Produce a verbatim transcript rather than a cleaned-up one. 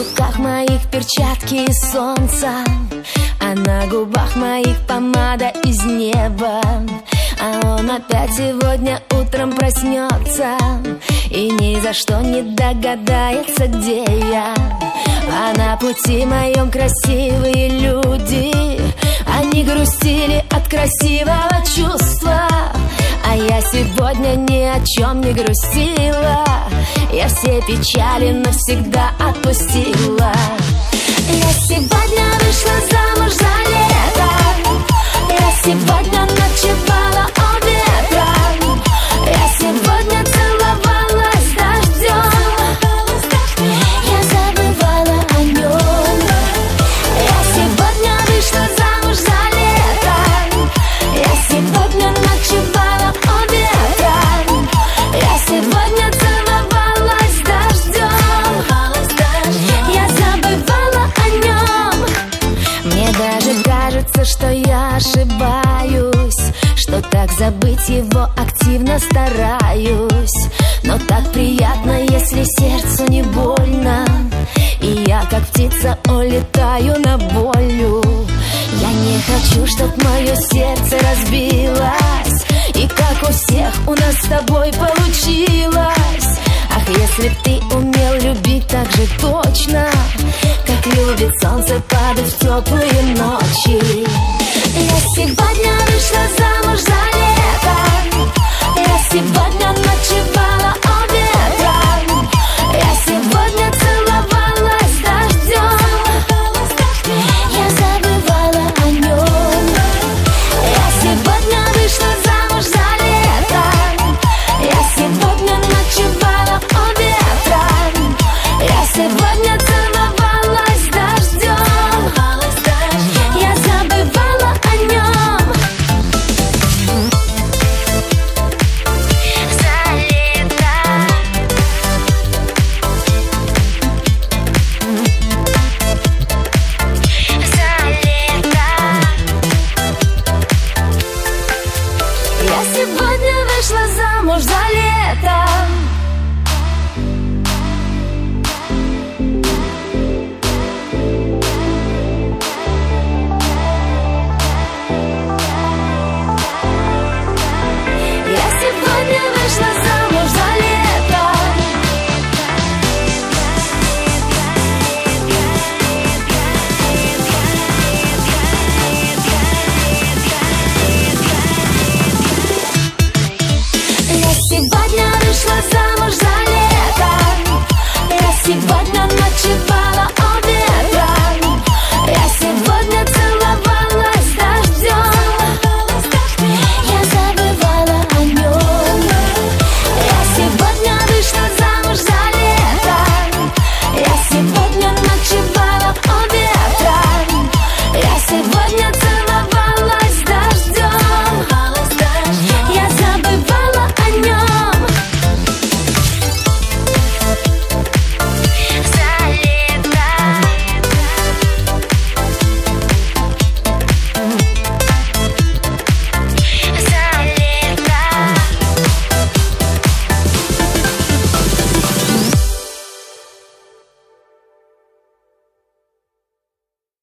руках моих перчатки из солнца, а на губах моих помада из неба. А он опять сегодня утром проснется и ни за что не догадается, где я. А на пути моем красивые люди, они грустили от красивого чувства. А я сегодня ни о чем не грустила, я все печали навсегда отпустила. Я сегодня вышла замуж за лето, я сегодня ночевала у ветра, я сегодня целовалась с дождем, я забывала о нем. Я сегодня вышла замуж за лето, я сегодня ночевала у ветра, я сегодня целовалась с дождем, я забывала о нем. Мне даже кажется, что я ошибаюсь, что так забыть его активно стараюсь. Но так приятно, если сердцу не больно, и я, как птица, улетаю на волю. Я не хочу, чтоб мое сердце разбилось, и как у всех у нас с тобой получилось. Ах, если б ты умел любить так же точно, как любит солнце падать в теплые ночи. Я сегодня вышла за